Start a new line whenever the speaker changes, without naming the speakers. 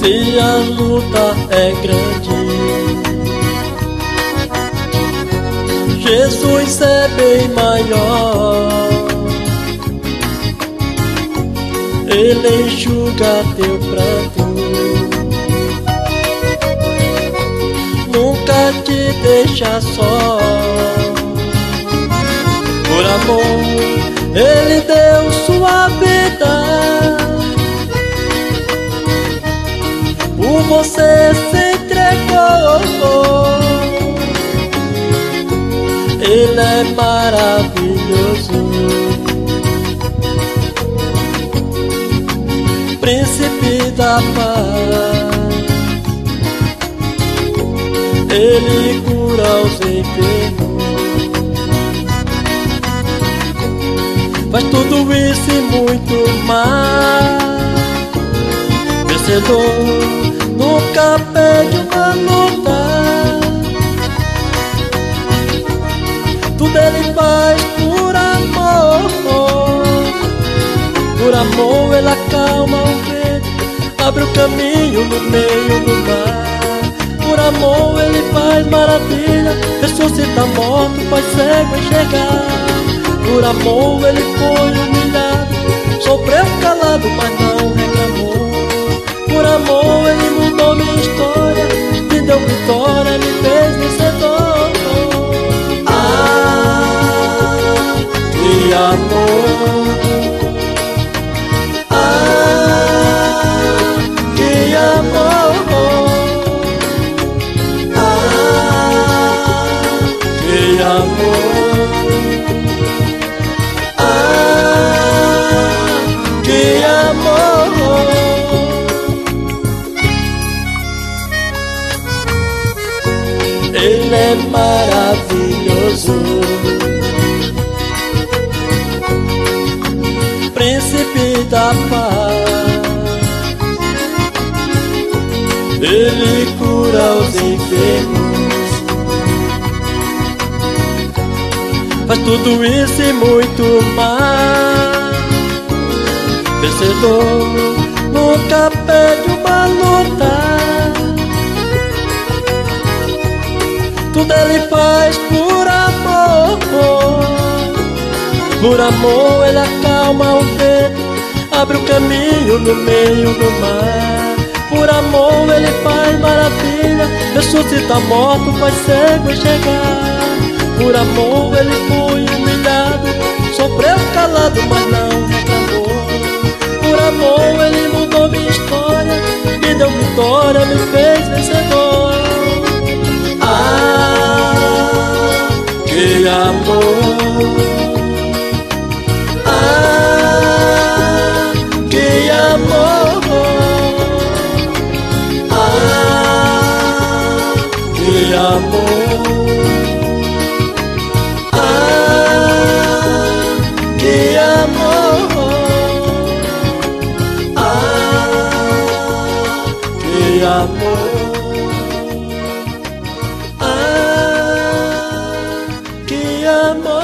Se a luta é grande, Jesus é bem maior. Ele enxuga teu pranto, nunca te deixa só. Por amor, Ele deu sua vida, por você se entregou. Ele é maravilhoso, Príncipe da paz. Ele cura os enfermos, faz tudo isso e muito mais. Vencedor, nunca perde uma luta. Tudo Ele faz por amor. Por amor Ele acalma o vento, abre o caminho no meio do mar. Por amor Ele faz maravilha, ressuscita morto, faz cego enxergar. Por amor Ele foi humilhado, sofreu calado, mas não reclamou. Por amor Ele mudou minha história, me deu vitória, me fez vencedor. Ah, que amor! Ah, que amor! Ah, que amor! Ah, que amor! Ele é maravilhoso, Príncipe da paz. Ele cura os enfermos, faz tudo isso e muito mais. Vencedor, nunca perde uma luta. Tudo Ele faz por amor. Por amor Ele acalma o vento, abre o caminho no meio do mar. Por amor Ele faz maravilha, ressuscita morto, faz cego enxergar. Por amor Ele foi humilhado, sofreu calado, mas não reclamou. Por amor Ele mudou minha história, me deu vitória, me fez vencedor. Ah, que amor! Ah, que amor! Ah, que amor! Ah, que amor! Ah, que amor! Ah, que amor!